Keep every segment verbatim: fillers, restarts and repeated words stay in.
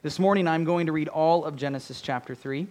This morning I'm going to read all of Genesis chapter three,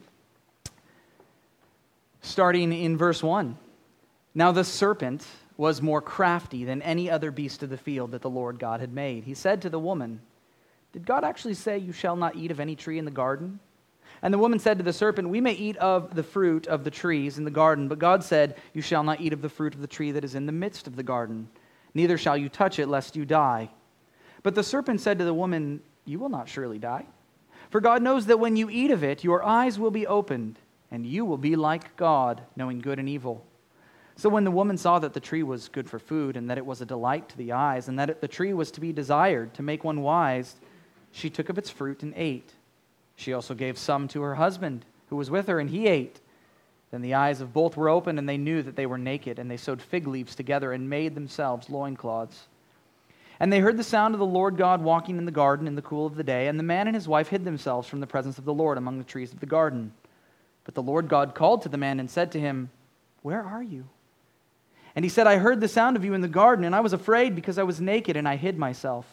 starting in verse one. Now the serpent was more crafty than any other beast of the field that the Lord God had made. He said to the woman, "Did God actually say you shall not eat of any tree in the garden?" And the woman said to the serpent, "We may eat of the fruit of the trees in the garden, but God said, you shall not eat of the fruit of the tree that is in the midst of the garden. Neither shall you touch it, lest you die." But the serpent said to the woman, "You will not surely die. For God knows that when you eat of it, your eyes will be opened, and you will be like God, knowing good and evil." So when the woman saw that the tree was good for food, and that it was a delight to the eyes, and that it, the tree was to be desired to make one wise, she took of its fruit and ate. She also gave some to her husband, who was with her, and he ate. Then the eyes of both were opened, and they knew that they were naked, and they sewed fig leaves together and made themselves loincloths. And they heard the sound of the Lord God walking in the garden in the cool of the day, and the man and his wife hid themselves from the presence of the Lord among the trees of the garden. But the Lord God called to the man and said to him, "Where are you?" And he said, "I heard the sound of you in the garden, and I was afraid because I was naked, and I hid myself."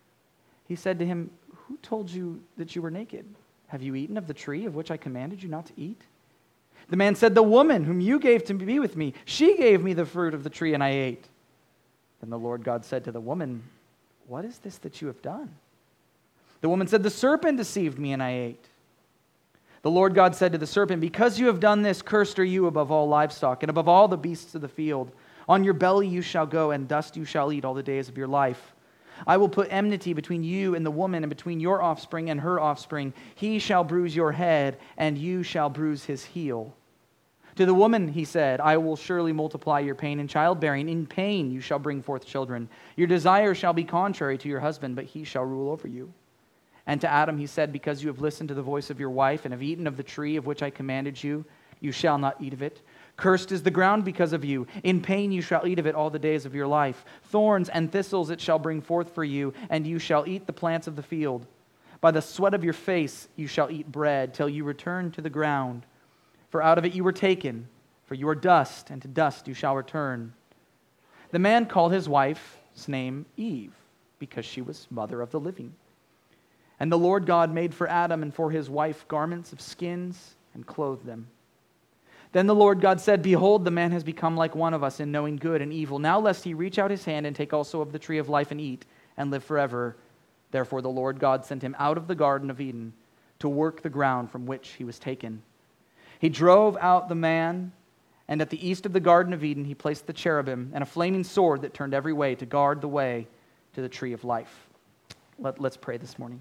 He said to him, "Who told you that you were naked? Have you eaten of the tree of which I commanded you not to eat?" The man said, "The woman whom you gave to be with me, she gave me the fruit of the tree, and I ate." Then the Lord God said to the woman, "What is this that you have done?" The woman said, "The serpent deceived me, and I ate." The Lord God said to the serpent, "Because you have done this, cursed are you above all livestock, and above all the beasts of the field. On your belly you shall go, and dust you shall eat all the days of your life. I will put enmity between you and the woman, and between your offspring and her offspring. He shall bruise your head, and you shall bruise his heel." To the woman he said, "I will surely multiply your pain in childbearing. In pain you shall bring forth children. Your desire shall be contrary to your husband, but he shall rule over you." And to Adam he said, "Because you have listened to the voice of your wife, and have eaten of the tree of which I commanded you, you shall not eat of it. Cursed is the ground because of you. In pain you shall eat of it all the days of your life. Thorns and thistles it shall bring forth for you, and you shall eat the plants of the field. By the sweat of your face you shall eat bread, till you return to the ground. For out of it you were taken, for you are dust, and to dust you shall return." The man called his wife's name Eve, because she was mother of the living. And the Lord God made for Adam and for his wife garments of skins, and clothed them. Then the Lord God said, "Behold, the man has become like one of us in knowing good and evil. Now lest he reach out his hand and take also of the tree of life and eat, and live forever." Therefore the Lord God sent him out of the Garden of Eden to work the ground from which he was taken. He drove out the man, and at the east of the Garden of Eden he placed the cherubim and a flaming sword that turned every way to guard the way to the tree of life. Let, let's pray this morning.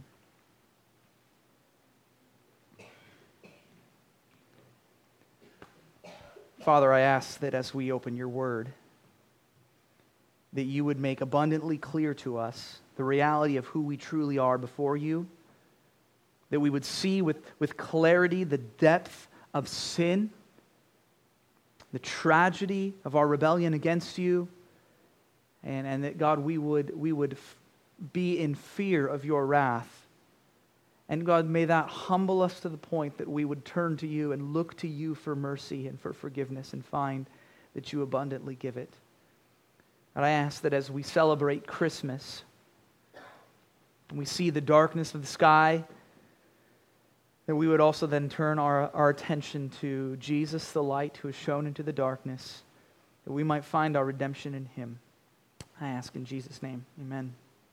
Father, I ask that as we open your word, that you would make abundantly clear to us the reality of who we truly are before you, that we would see with, with clarity the depth of sin, the tragedy of our rebellion against you, and, and that, God, we would, we would f- be in fear of your wrath. And God, may that humble us to the point that we would turn to you and look to you for mercy and for forgiveness and find that you abundantly give it. And I ask that as we celebrate Christmas, and we see the darkness of the sky, that we would also then turn our, our attention to Jesus, the light who is shown into the darkness, that we might find our redemption in him. I ask in Jesus' name, amen.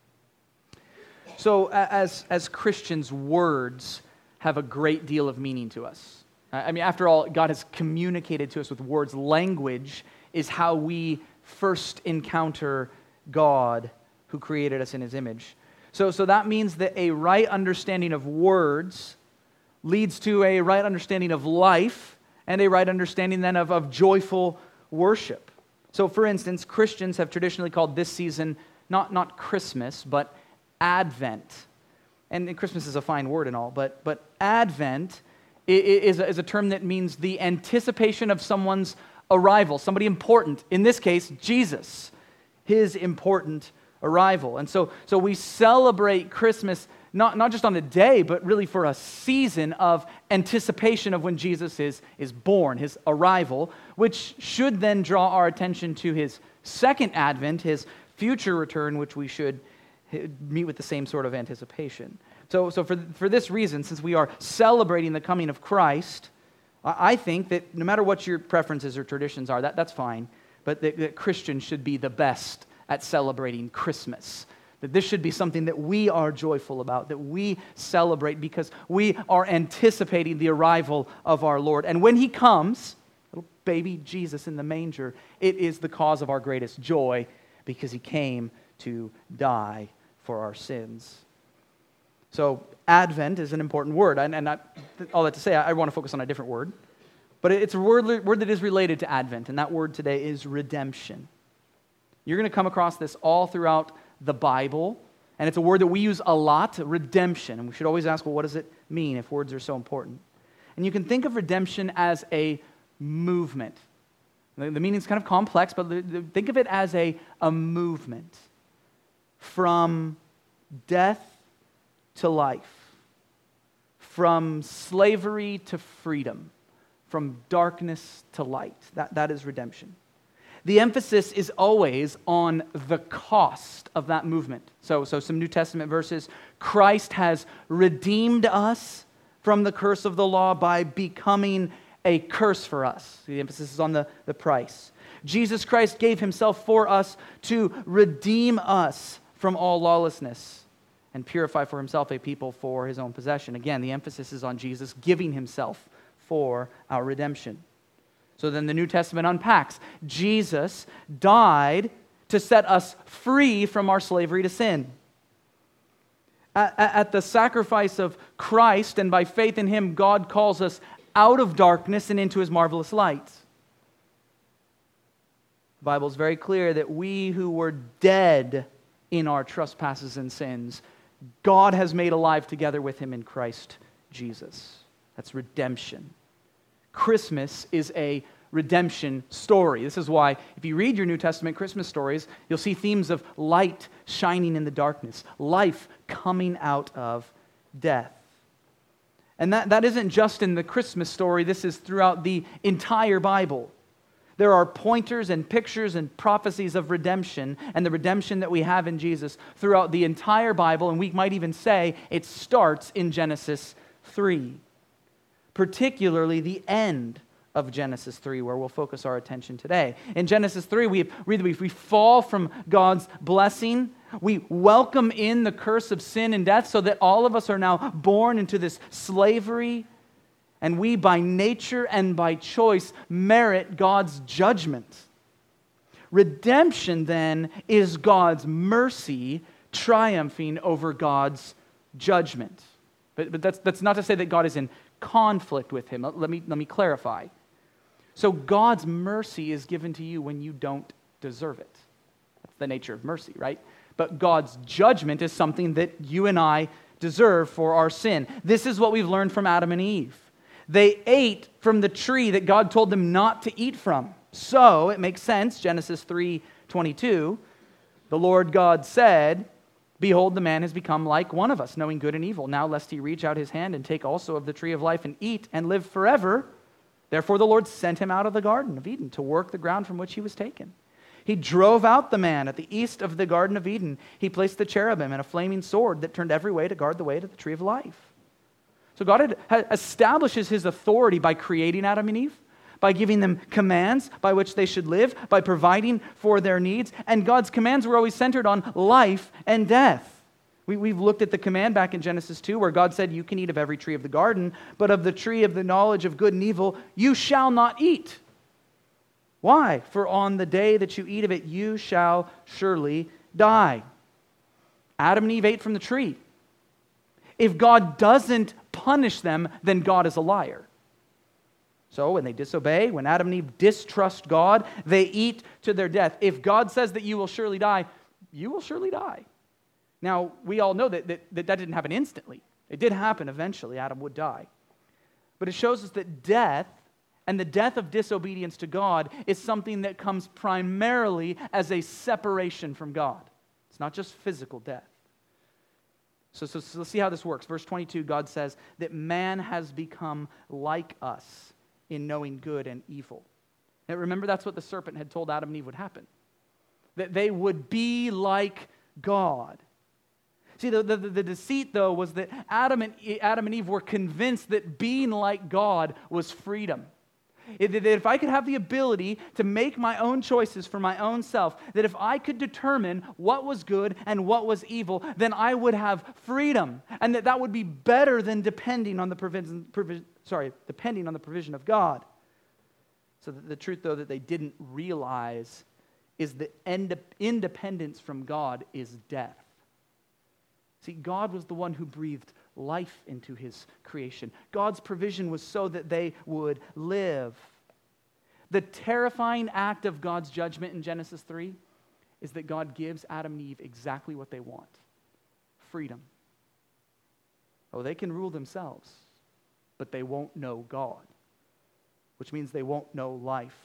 So as, as Christians, words have a great deal of meaning to us. I mean, after all, God has communicated to us with words. Language is how we first encounter God who created us in his image. So, so that means that a right understanding of words leads to a right understanding of life and a right understanding then of, of joyful worship. So for instance, Christians have traditionally called this season not, not Christmas, but Advent. And Christmas is a fine word and all, but, but Advent is a, is a term that means the anticipation of someone's arrival, somebody important. In this case, Jesus, his important arrival. And so, so we celebrate Christmas Not, not just on a day, but really for a season of anticipation of when Jesus is, is born, his arrival, which should then draw our attention to his second advent, his future return, which we should meet with the same sort of anticipation. So, so for, for this reason, since we are celebrating the coming of Christ, I I think that no matter what your preferences or traditions are, that, that's fine, but that, that Christians should be the best at celebrating Christmas. That this should be something that we are joyful about, that we celebrate because we are anticipating the arrival of our Lord. And when He comes, little baby Jesus in the manger, it is the cause of our greatest joy because He came to die for our sins. So Advent is an important word, and, and I, all that to say, I, I want to focus on a different word. But it's a word, word that is related to Advent, and that word today is redemption. You're going to come across this all throughout the Bible, and it's a word that we use a lot, redemption. And we should always ask, well, what does it mean if words are so important? And you can think of redemption as a movement. The, the meaning's kind of complex, but the, the, think of it as a, a movement from death to life, from slavery to freedom, from darkness to light. That, that is redemption. The emphasis is always on the cost of that movement. So, so some New Testament verses. Christ has redeemed us from the curse of the law by becoming a curse for us. The emphasis is on the, the price. Jesus Christ gave Himself for us to redeem us from all lawlessness and purify for Himself a people for His own possession. Again, the emphasis is on Jesus giving Himself for our redemption. So then the New Testament unpacks. Jesus died to set us free from our slavery to sin. At, at the sacrifice of Christ and by faith in Him, God calls us out of darkness and into His marvelous light. The Bible is very clear that we who were dead in our trespasses and sins, God has made alive together with Him in Christ Jesus. That's redemption. Christmas is a redemption story. This is why, if you read your New Testament Christmas stories, you'll see themes of light shining in the darkness, life coming out of death. And that, that isn't just in the Christmas story, this is throughout the entire Bible. There are pointers and pictures and prophecies of redemption and the redemption that we have in Jesus throughout the entire Bible, and we might even say it starts in Genesis three. Particularly the end of Genesis three, where we'll focus our attention today. In Genesis three, we read that we fall from God's blessing. We welcome in the curse of sin and death so that all of us are now born into this slavery, and we by nature and by choice merit God's judgment. Redemption then is God's mercy triumphing over God's judgment. But, but that's, that's not to say that God is in conflict with Him. Let me, let me clarify. So God's mercy is given to you when you don't deserve it. That's the nature of mercy, right? But God's judgment is something that you and I deserve for our sin. This is what we've learned from Adam and Eve. They ate from the tree that God told them not to eat from. So it makes sense, Genesis three twenty-two, the Lord God said, "Behold, the man has become like one of us, knowing good and evil. Now lest he reach out his hand and take also of the tree of life and eat and live forever. Therefore the Lord sent him out of the Garden of Eden to work the ground from which he was taken. He drove out the man at the east of the Garden of Eden. He placed the cherubim and a flaming sword that turned every way to guard the way to the tree of life." So God had, had establishes His authority by creating Adam and Eve, by giving them commands by which they should live, by providing for their needs. And God's commands were always centered on life and death. We, we've looked at the command back in Genesis two where God said, "You can eat of every tree of the garden, but of the tree of the knowledge of good and evil you shall not eat." Why? "For on the day that you eat of it, you shall surely die." Adam and Eve ate from the tree. If God doesn't punish them, then God is a liar. So when they disobey, when Adam and Eve distrust God, they eat to their death. If God says that you will surely die, you will surely die. Now, we all know that that, that, that didn't happen instantly. It did happen eventually. Adam would die. But it shows us that death and the death of disobedience to God is something that comes primarily as a separation from God. It's not just physical death. So, so, so let's see how this works. Verse twenty-two, God says that man has become like us in knowing good and evil. Now remember, that's what the serpent had told Adam and Eve would happen. That they would be like God. See, the, the, the deceit, though, was that Adam and, Adam and Eve were convinced that being like God was freedom. That if I could have the ability to make my own choices for my own self, that if I could determine what was good and what was evil, then I would have freedom. And that that would be better than depending on the provision, provision sorry, depending on the provision of God. So the, the truth, though, that they didn't realize is that independence from God is death. See, God was the one who breathed life into his creation. God's provision was so that they would live. The terrifying act of God's judgment in Genesis three is that God gives Adam and Eve exactly what they want: freedom. Oh, they can rule themselves, but they won't know God, which means they won't know life.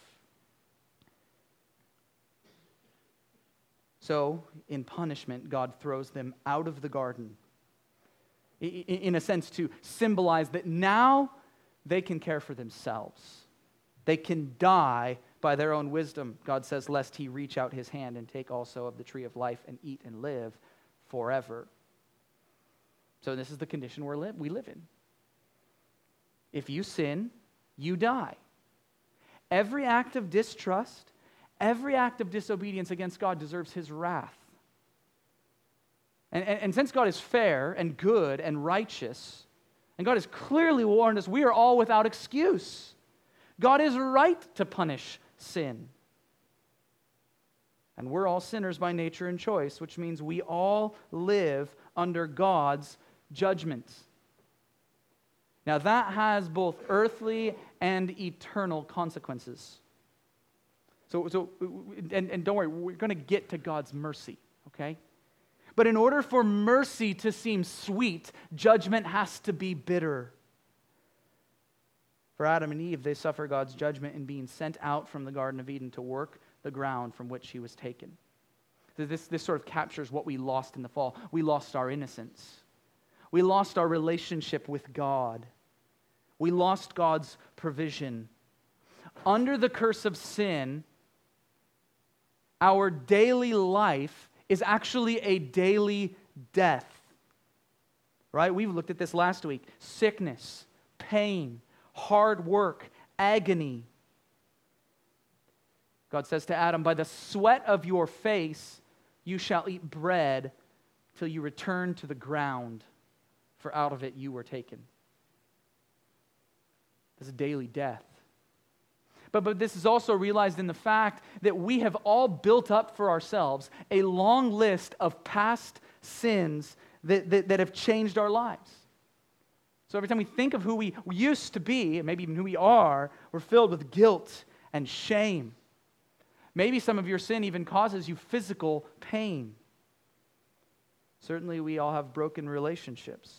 So, in punishment, God throws them out of the garden, in a sense to symbolize that now they can care for themselves. They can die by their own wisdom. God says, lest he reach out his hand and take also of the tree of life and eat and live forever. So this is the condition we're li- we live in. If you sin, you die. Every act of distrust, every act of disobedience against God deserves his wrath. And, and, and since God is fair and good and righteous, and God has clearly warned us, we are all without excuse. God is right to punish sin. And we're all sinners by nature and choice, which means we all live under God's judgment. Now that has both earthly and eternal consequences. So, so and, and don't worry, we're going to get to God's mercy, okay? But in order for mercy to seem sweet, judgment has to be bitter. For Adam and Eve, they suffer God's judgment in being sent out from the Garden of Eden to work the ground from which he was taken. So this, this sort of captures what we lost in the fall. We lost our innocence. We lost our relationship with God. We lost God's provision. Under the curse of sin, our daily life is actually a daily death. Right? We've looked at this last week. Sickness, pain, hard work, agony. God says to Adam, by the sweat of your face you shall eat bread till you return to the ground, for out of it you were taken. This is daily death. But, but this is also realized in the fact that we have all built up for ourselves a long list of past sins that, that, that have changed our lives. So every time we think of who we used to be, and maybe even who we are, we're filled with guilt and shame. Maybe some of your sin even causes you physical pain. Certainly we all have broken relationships.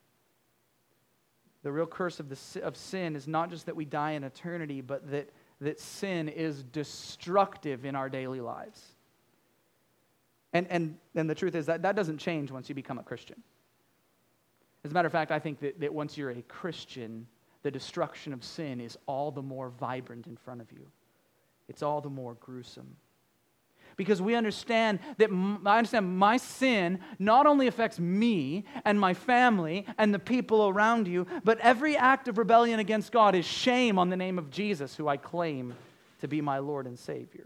The real curse of, the, of sin is not just that we die in eternity, but that, that sin is destructive in our daily lives. And, and, and the truth is that that doesn't change once you become a Christian. As a matter of fact, I think that, that once you're a Christian, the destruction of sin is all the more vibrant in front of you. It's all the more gruesome. Because we understand that I understand my sin not only affects me and my family and the people around you, but every act of rebellion against God is shame on the name of Jesus, who I claim to be my Lord and Savior.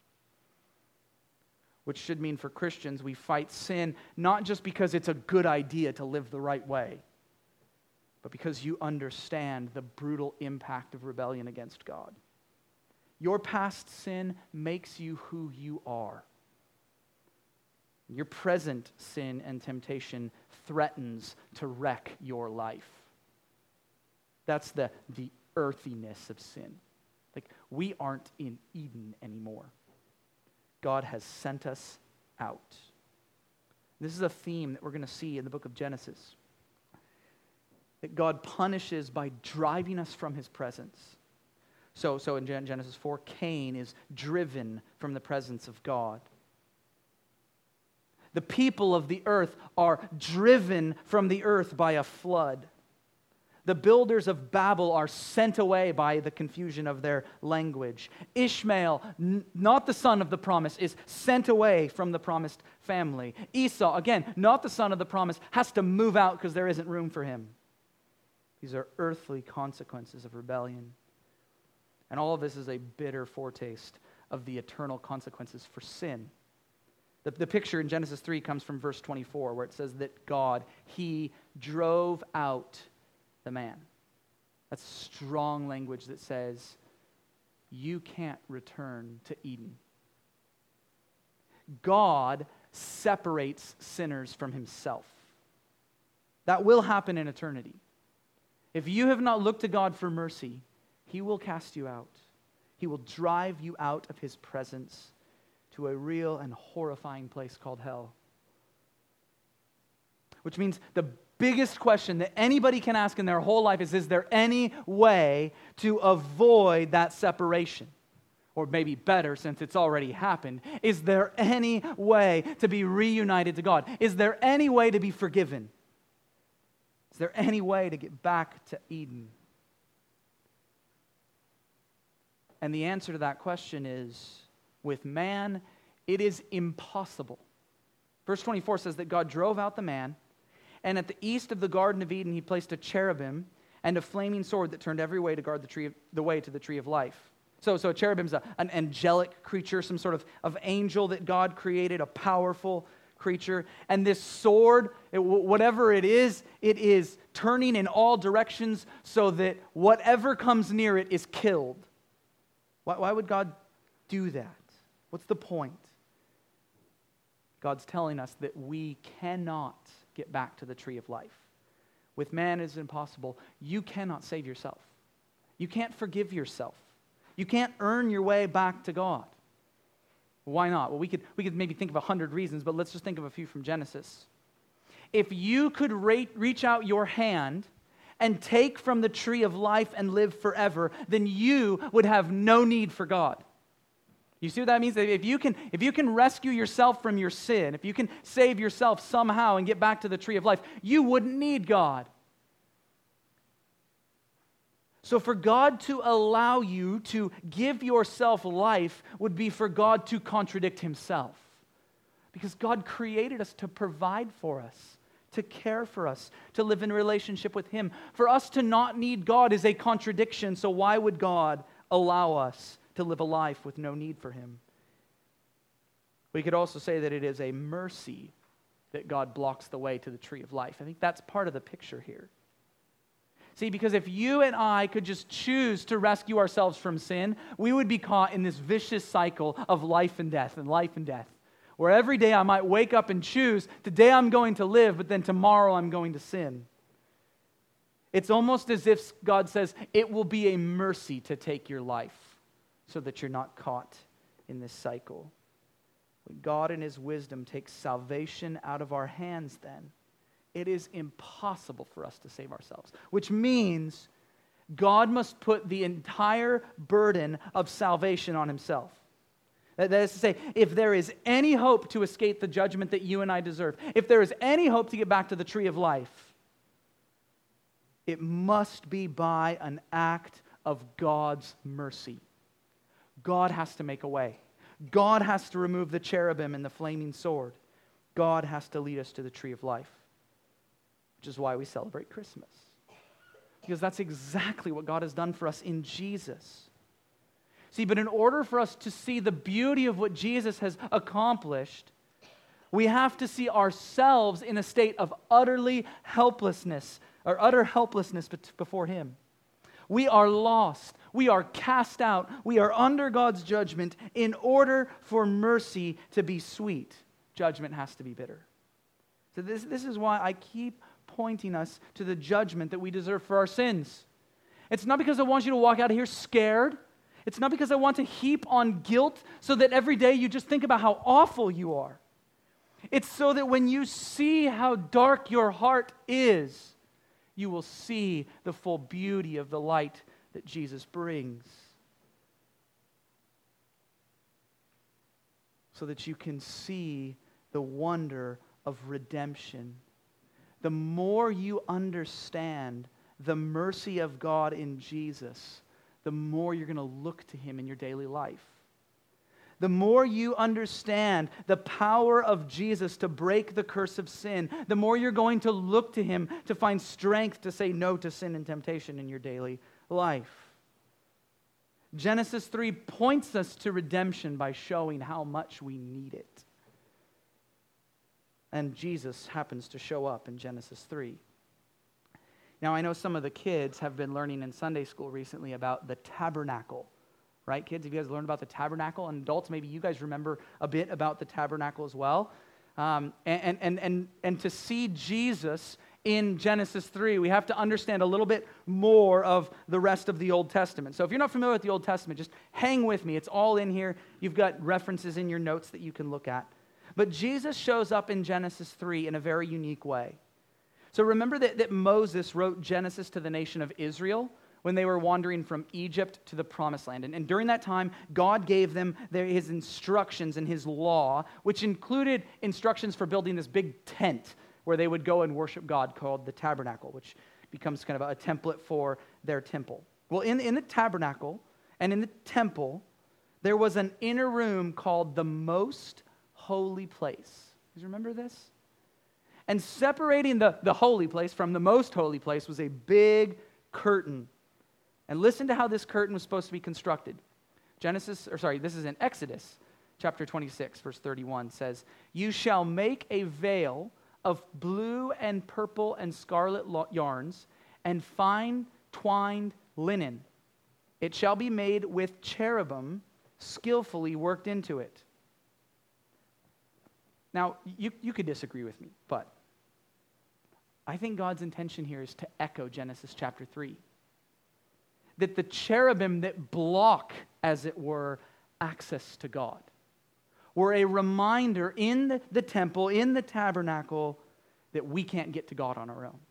Which should mean for Christians, we fight sin not just because it's a good idea to live the right way, but because you understand the brutal impact of rebellion against God. Your past sin makes you who you are. Your present sin and temptation threatens to wreck your life. That's the, the earthiness of sin. Like, we aren't in Eden anymore. God has sent us out. This is a theme that we're going to see in the book of Genesis. That God punishes by driving us from his presence. So, so in Genesis four, Cain is driven from the presence of God. The people of the earth are driven from the earth by a flood. The builders of Babel are sent away by the confusion of their language. Ishmael, n- not the son of the promise, is sent away from the promised family. Esau, again, not the son of the promise, has to move out because there isn't room for him. These are earthly consequences of rebellion. And all of this is a bitter foretaste of the eternal consequences for sin. The, the picture in Genesis three comes from verse twenty-four, where it says that God, He drove out the man. That's strong language that says, you can't return to Eden. God separates sinners from Himself. That will happen in eternity. If you have not looked to God for mercy, He will cast you out. He will drive you out of His presence to a real and horrifying place called hell. Which means the biggest question that anybody can ask in their whole life is, is there any way to avoid that separation? Or maybe better, since it's already happened, is there any way to be reunited to God? Is there any way to be forgiven? Is there any way to get back to Eden? And the answer to that question is, with man, it is impossible. Verse twenty-four says that God drove out the man, and at the east of the Garden of Eden, He placed a cherubim and a flaming sword that turned every way to guard the tree of, the way to the tree of life. So, so a cherubim's a, an angelic creature, some sort of, of angel that God created, a powerful creature. And this sword, it, whatever it is, it is turning in all directions so that whatever comes near it is killed. Why, why would God do that? What's the point? God's telling us that we cannot get back to the tree of life. With man, it is impossible. You cannot save yourself. You can't forgive yourself. You can't earn your way back to God. Why not? Well, we could, we could maybe think of a hundred reasons, but let's just think of a few from Genesis. If you could rate, reach out your hand and take from the tree of life and live forever, then you would have no need for God. You see what that means? If you can, if you can rescue yourself from your sin, if you can save yourself somehow and get back to the tree of life, you wouldn't need God. So for God to allow you to give yourself life would be for God to contradict Himself. Because God created us to provide for us, to care for us, to live in relationship with Him. For us to not need God is a contradiction, so why would God allow us to live a life with no need for Him? We could also say that it is a mercy that God blocks the way to the tree of life. I think that's part of the picture here. See, because if you and I could just choose to rescue ourselves from sin, we would be caught in this vicious cycle of life and death and life and death, where every day I might wake up and choose, today I'm going to live, but then tomorrow I'm going to sin. It's almost as if God says, it will be a mercy to take your life so that you're not caught in this cycle. When God in His wisdom takes salvation out of our hands, then it is impossible for us to save ourselves, which means God must put the entire burden of salvation on Himself. That is to say, if there is any hope to escape the judgment that you and I deserve, if there is any hope to get back to the tree of life, it must be by an act of God's mercy. God has to make a way. God has to remove the cherubim and the flaming sword. God has to lead us to the tree of life. Which is why we celebrate Christmas. Because that's exactly what God has done for us in Jesus. See, but in order for us to see the beauty of what Jesus has accomplished, we have to see ourselves in a state of utterly helplessness, or utter helplessness before Him. We are lost. We are cast out. We are under God's judgment. In order for mercy to be sweet, judgment has to be bitter. So this, this is why I keep pointing us to the judgment that we deserve for our sins. It's not because I want you to walk out of here scared. It's not because I want to heap on guilt so that every day you just think about how awful you are. It's so that when you see how dark your heart is, you will see the full beauty of the light that Jesus brings. So that you can see the wonder of redemption. The more you understand the mercy of God in Jesus, the more you're going to look to him in your daily life. The more you understand the power of Jesus to break the curse of sin, the more you're going to look to him to find strength to say no to sin and temptation in your daily life. Genesis three points us to redemption by showing how much we need it. And Jesus happens to show up in Genesis three. Now, I know some of the kids have been learning in Sunday school recently about the tabernacle. Right, kids? Have you guys learned about the tabernacle? And adults, maybe you guys remember a bit about the tabernacle as well. Um, and, and, and, and to see Jesus in Genesis three, we have to understand a little bit more of the rest of the Old Testament. So if you're not familiar with the Old Testament, just hang with me. It's all in here. You've got references in your notes that you can look at. But Jesus shows up in Genesis three in a very unique way. So remember that, that Moses wrote Genesis to the nation of Israel when they were wandering from Egypt to the Promised Land. And, and during that time, God gave them their, his instructions and his law, which included instructions for building this big tent where they would go and worship God called the tabernacle, which becomes kind of a, a template for their temple. Well, in, in the tabernacle and in the temple, there was an inner room called the most holy place. Do you remember this? And separating the, the holy place from the most holy place was a big curtain. And listen to how this curtain was supposed to be constructed. Genesis, or sorry, this is in Exodus chapter twenty-six, verse thirty-one says, "You shall make a veil of blue and purple and scarlet yarns and fine twined linen. It shall be made with cherubim skillfully worked into it." Now, you, you could disagree with me, but I think God's intention here is to echo Genesis chapter three. That the cherubim that block, as it were, access to God were a reminder in the, the temple, in the tabernacle, that we can't get to God on our own.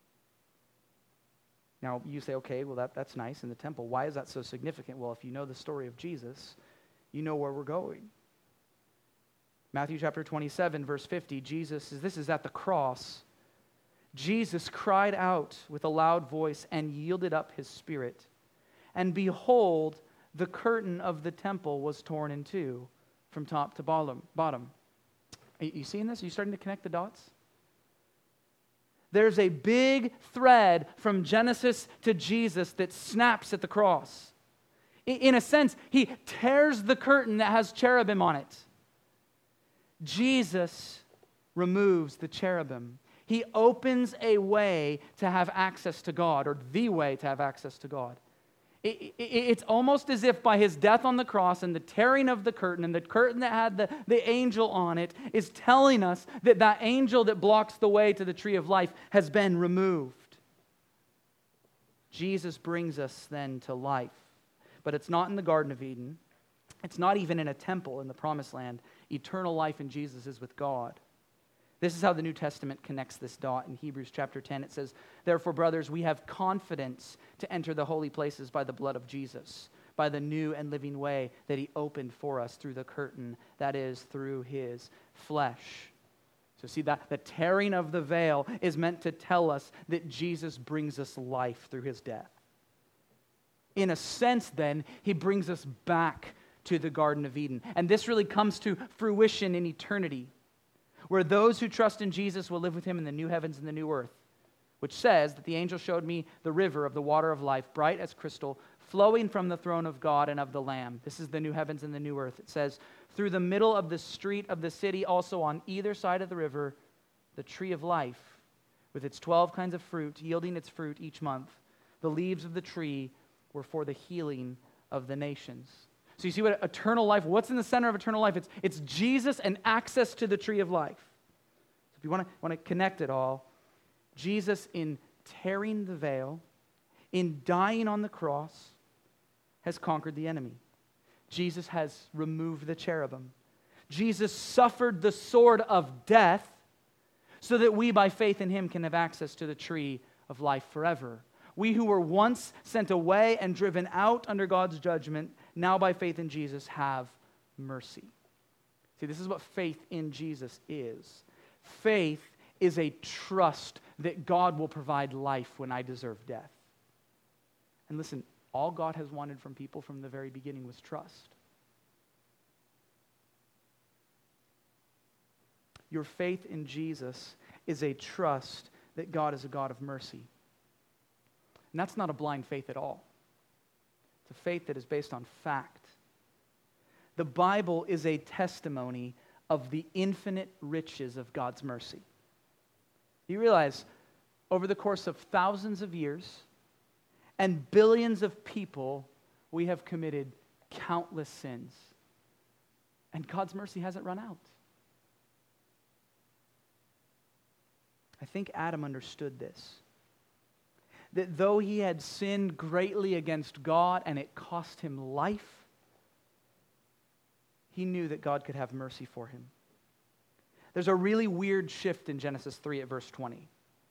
Now, you say, okay, well, that, that's nice in the temple. Why is that so significant? Well, if you know the story of Jesus, you know where we're going. Matthew chapter twenty-seven, verse fifty, Jesus says, this is at the cross. Jesus cried out with a loud voice and yielded up his spirit. And behold, the curtain of the temple was torn in two from top to bottom. bottom. Are you seeing this? Are you starting to connect the dots? There's a big thread from Genesis to Jesus that snaps at the cross. In a sense, he tears the curtain that has cherubim on it. Jesus removes the cherubim. He opens a way to have access to God, or the way to have access to God. It, it, it's almost as if by his death on the cross and the tearing of the curtain, and the curtain that had the, the angel on it is telling us that that angel that blocks the way to the tree of life has been removed. Jesus brings us then to life. But it's not in the Garden of Eden. It's not even in a temple in the Promised Land. Eternal life in Jesus is with God. This is how the New Testament connects this dot. In Hebrews chapter ten, it says, "Therefore, brothers, we have confidence to enter the holy places by the blood of Jesus, by the new and living way that he opened for us through the curtain, that is, through his flesh." So see, that the tearing of the veil is meant to tell us that Jesus brings us life through his death. In a sense, then, he brings us back to the Garden of Eden. And this really comes to fruition in eternity, where those who trust in Jesus will live with him in the new heavens and the new earth, which says that the angel showed me the river of the water of life, bright as crystal, flowing from the throne of God and of the Lamb. This is the new heavens and the new earth. It says, through the middle of the street of the city, also on either side of the river, the tree of life, with its twelve kinds of fruit, yielding its fruit each month. The leaves of the tree were for the healing of the nations. So you see what eternal life, what's in the center of eternal life? It's, it's Jesus and access to the tree of life. So if you want to, want to connect it all, Jesus in tearing the veil, in dying on the cross, has conquered the enemy. Jesus has removed the cherubim. Jesus suffered the sword of death so that we, by faith in him, can have access to the tree of life forever. We who were once sent away and driven out under God's judgment, now by faith in Jesus have mercy. See, this is what faith in Jesus is. Faith is a trust that God will provide life when I deserve death. And listen, all God has wanted from people from the very beginning was trust. Your faith in Jesus is a trust that God is a God of mercy. And that's not a blind faith at all. It's a faith that is based on fact. The Bible is a testimony of the infinite riches of God's mercy. You realize, over the course of thousands of years and billions of people, we have committed countless sins. And God's mercy hasn't run out. I think Adam understood this. That though he had sinned greatly against God and it cost him life, he knew that God could have mercy for him. There's a really weird shift in Genesis three at verse twenty.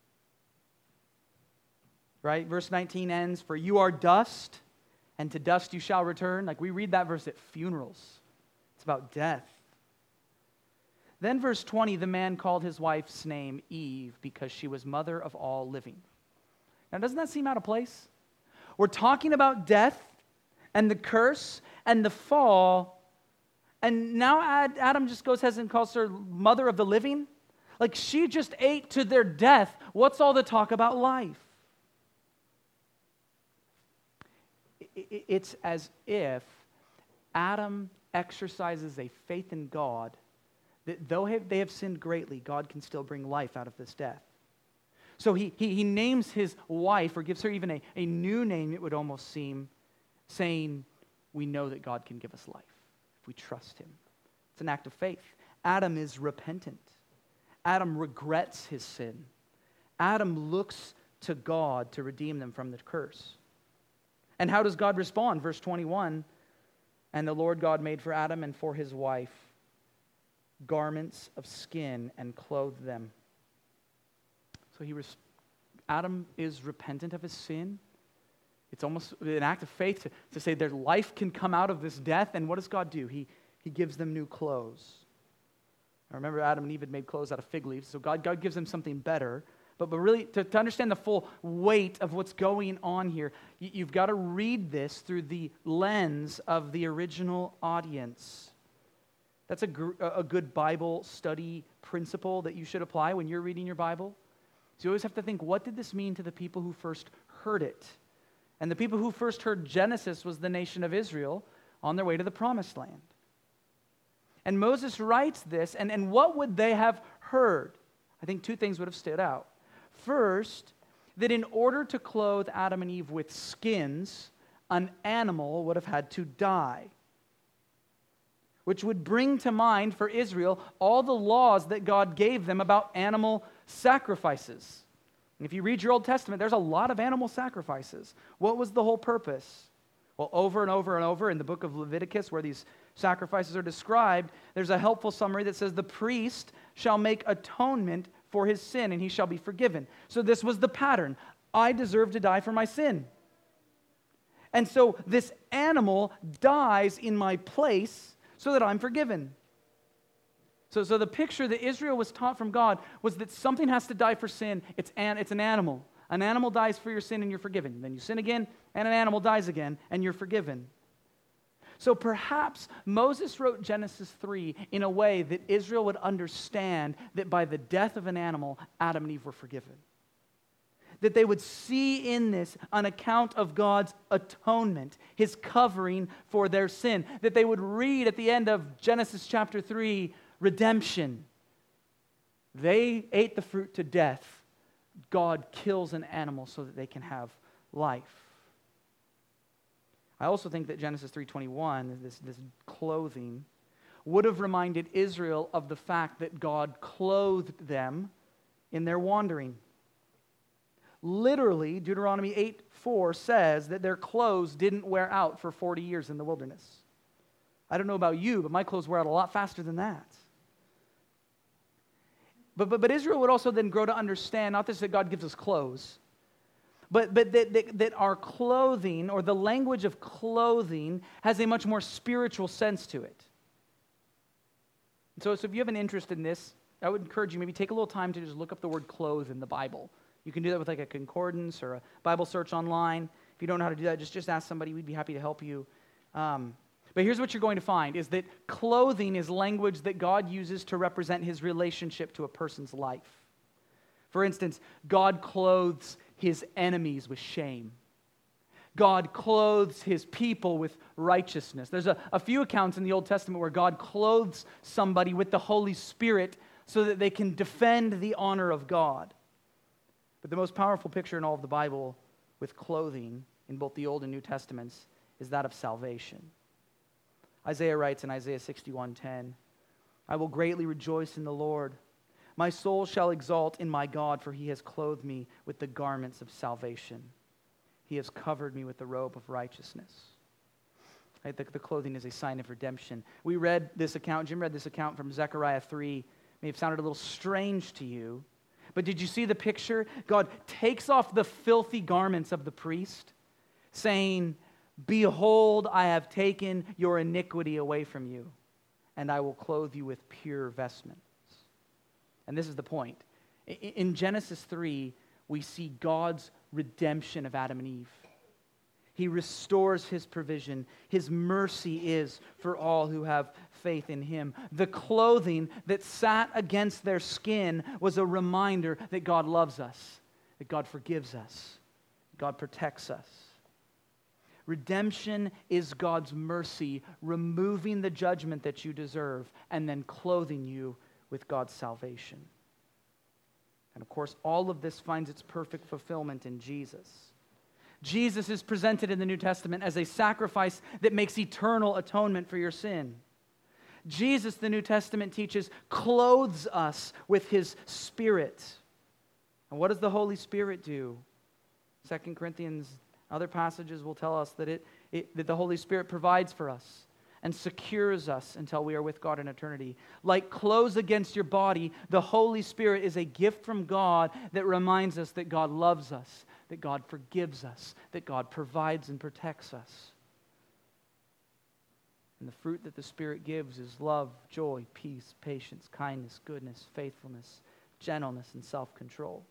Right? Verse nineteen ends, "For you are dust, and to dust you shall return." Like we read that verse at funerals. It's about death. Then verse twenty, "The man called his wife's name Eve because she was mother of all living." Now, doesn't that seem out of place? We're talking about death and the curse and the fall, and now Adam just goes ahead and calls her mother of the living? Like she just ate to their death. What's all the talk about life? It's as if Adam exercises a faith in God that though they have sinned greatly, God can still bring life out of this death. So he, he, he names his wife, or gives her even a, a new name, it would almost seem, saying, we know that God can give us life if we trust him. It's an act of faith. Adam is repentant. Adam regrets his sin. Adam looks to God to redeem them from the curse. And how does God respond? Verse twenty-one, "And the Lord God made for Adam and for his wife garments of skin and clothed them." So he, res- Adam is repentant of his sin. It's almost an act of faith to, to say their life can come out of this death. And what does God do? He, he gives them new clothes. I remember Adam and Eve had made clothes out of fig leaves, so God, God gives them something better. But, but really, to, to understand the full weight of what's going on here, you, you've got to read this through the lens of the original audience. That's a, gr- a good Bible study principle that you should apply when you're reading your Bible. So you always have to think, what did this mean to the people who first heard it? And the people who first heard Genesis was the nation of Israel on their way to the Promised Land. And Moses writes this, and, and what would they have heard? I think two things would have stood out. First, that in order to clothe Adam and Eve with skins, an animal would have had to die, which would bring to mind for Israel all the laws that God gave them about animal sacrifices. And if you read your Old Testament, there's a lot of animal sacrifices. What was the whole purpose? Well, over and over and over in the book of Leviticus, where these sacrifices are described, there's a helpful summary that says, "The priest shall make atonement for his sin, and he shall be forgiven." So this was the pattern. I deserve to die for my sin. And so this animal dies in my place so that I'm forgiven. So, so the picture that Israel was taught from God was that something has to die for sin. It's an, it's an animal. An animal dies for your sin and you're forgiven. Then you sin again and an animal dies again and you're forgiven. So perhaps Moses wrote Genesis three in a way that Israel would understand that by the death of an animal, Adam and Eve were forgiven. That they would see in this an account of God's atonement, his covering for their sin. That they would read at the end of Genesis chapter three, redemption. They ate the fruit to death. God kills an animal so that they can have life. I also think that Genesis three twenty-one, this, this clothing, would have reminded Israel of the fact that God clothed them in their wandering. Literally, Deuteronomy eight four says that their clothes didn't wear out for forty years in the wilderness. I don't know about you, but my clothes wear out a lot faster than that. But, but, but Israel would also then grow to understand, not just that God gives us clothes, but, but that, that, that our clothing, or the language of clothing, has a much more spiritual sense to it. So, so if you have an interest in this, I would encourage you maybe take a little time to just look up the word clothe in the Bible. You can do that with like a concordance or a Bible search online. If you don't know how to do that, just, just ask somebody. We'd be happy to help you. Um, but here's what you're going to find, is that clothing is language that God uses to represent his relationship to a person's life. For instance, God clothes his enemies with shame. God clothes his people with righteousness. There's a, a few accounts in the Old Testament where God clothes somebody with the Holy Spirit so that they can defend the honor of God. But the most powerful picture in all of the Bible with clothing in both the Old and New Testaments is that of salvation. Isaiah writes in Isaiah sixty-one ten, I will greatly rejoice in the Lord. My soul shall exult in my God, for he has clothed me with the garments of salvation. He has covered me with the robe of righteousness. Right? The, the clothing is a sign of redemption. We read this account, Jim read this account from Zechariah three. May have sounded a little strange to you, but did you see the picture? God takes off the filthy garments of the priest, saying, behold, I have taken your iniquity away from you, and I will clothe you with pure vestments. And this is the point. In Genesis three, we see God's redemption of Adam and Eve. He restores his provision. His mercy is for all who have faith in him. The clothing that sat against their skin was a reminder that God loves us, that God forgives us, God protects us. Redemption is God's mercy, removing the judgment that you deserve and then clothing you with God's salvation. And of course, all of this finds its perfect fulfillment in Jesus. Jesus is presented in the New Testament as a sacrifice that makes eternal atonement for your sin. Jesus, the New Testament teaches, clothes us with his Spirit. And what does the Holy Spirit do? Second Corinthians, other passages will tell us that, it, it, that the Holy Spirit provides for us and secures us until we are with God in eternity. Like clothes against your body, the Holy Spirit is a gift from God that reminds us that God loves us, that God forgives us, that God provides and protects us. And the fruit that the Spirit gives is love, joy, peace, patience, kindness, goodness, faithfulness, gentleness, and self-control.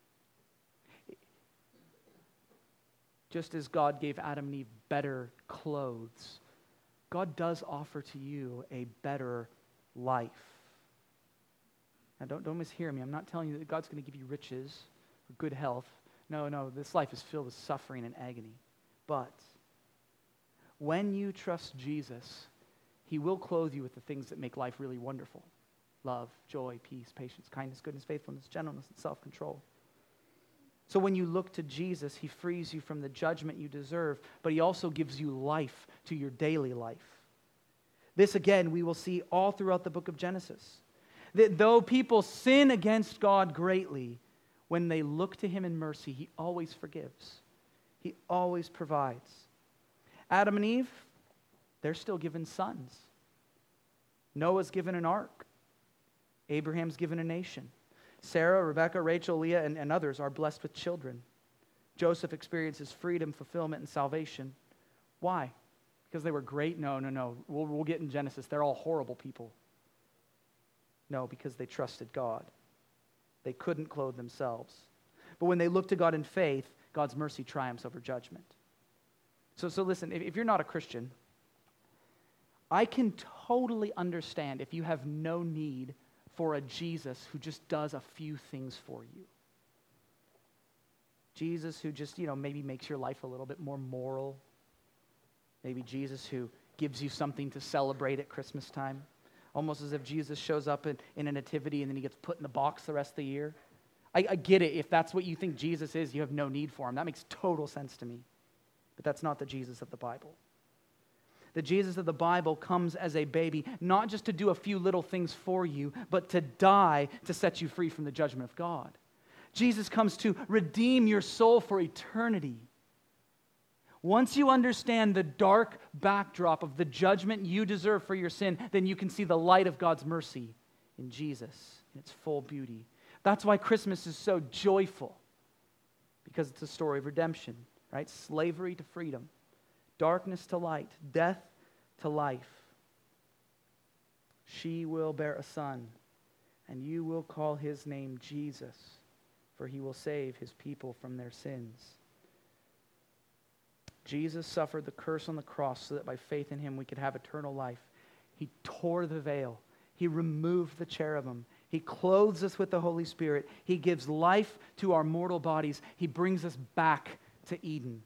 Just as God gave Adam and Eve better clothes, God does offer to you a better life. Now, don't, don't mishear me. I'm not telling you that God's going to give you riches or good health. No, no, this life is filled with suffering and agony. But when you trust Jesus, he will clothe you with the things that make life really wonderful. Love, joy, peace, patience, kindness, goodness, faithfulness, gentleness, and self-control. So when you look to Jesus, he frees you from the judgment you deserve, but he also gives you life to your daily life. This, again, we will see all throughout the book of Genesis. That though people sin against God greatly, when they look to him in mercy, he always forgives. He always provides. Adam and Eve, they're still given sons. Noah's given an ark. Abraham's given a nation. Sarah, Rebecca, Rachel, Leah, and, and others are blessed with children. Joseph experiences freedom, fulfillment, and salvation. Why? Because they were great? No, no, no. We'll, we'll get in Genesis. They're all horrible people. No, because they trusted God. They couldn't clothe themselves. But when they look to God in faith, God's mercy triumphs over judgment. So, so listen, if, if you're not a Christian, I can totally understand if you have no need for a Jesus who just does a few things for you. Jesus who just, you know, maybe makes your life a little bit more moral. Maybe Jesus who gives you something to celebrate at Christmas time. Almost as if Jesus shows up in, in a nativity and then he gets put in a box the rest of the year. I, I get it. If that's what you think Jesus is, you have no need for him. That makes total sense to me. But that's not the Jesus of the Bible. The Jesus of the Bible comes as a baby, not just to do a few little things for you, but to die to set you free from the judgment of God. Jesus comes to redeem your soul for eternity. Once you understand the dark backdrop of the judgment you deserve for your sin, then you can see the light of God's mercy in Jesus in its full beauty. That's why Christmas is so joyful, because it's a story of redemption, right? Slavery to freedom. Darkness to light, death to life. She will bear a son, and you will call his name Jesus, for he will save his people from their sins. Jesus suffered the curse on the cross so that by faith in him we could have eternal life. He tore the veil. He removed the cherubim. He clothes us with the Holy Spirit. He gives life to our mortal bodies. He brings us back to Eden.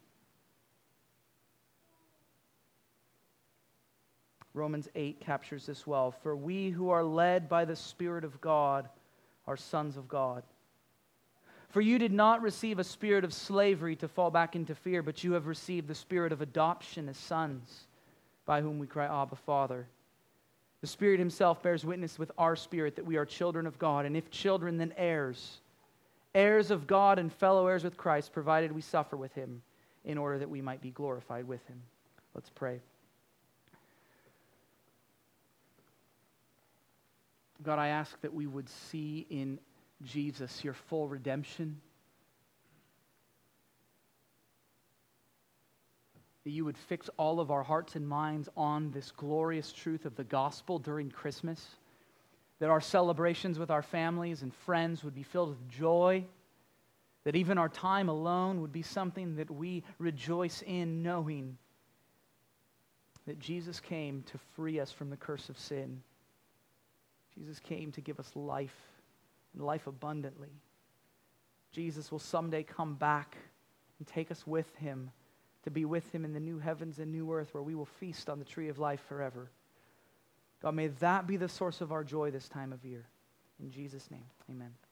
Romans eight captures this well. For we who are led by the Spirit of God are sons of God. For you did not receive a spirit of slavery to fall back into fear, but you have received the spirit of adoption as sons, by whom we cry, Abba, Father. The Spirit himself bears witness with our spirit that we are children of God, and if children, then heirs, heirs of God and fellow heirs with Christ, provided we suffer with him, in order that we might be glorified with him. Let's pray. God, I ask that we would see in Jesus your full redemption. That you would fix all of our hearts and minds on this glorious truth of the gospel during Christmas. That our celebrations with our families and friends would be filled with joy. That even our time alone would be something that we rejoice in, knowing that Jesus came to free us from the curse of sin. Jesus came to give us life, and life abundantly. Jesus will someday come back and take us with him to be with him in the new heavens and new earth where we will feast on the tree of life forever. God, may that be the source of our joy this time of year. In Jesus' name, amen.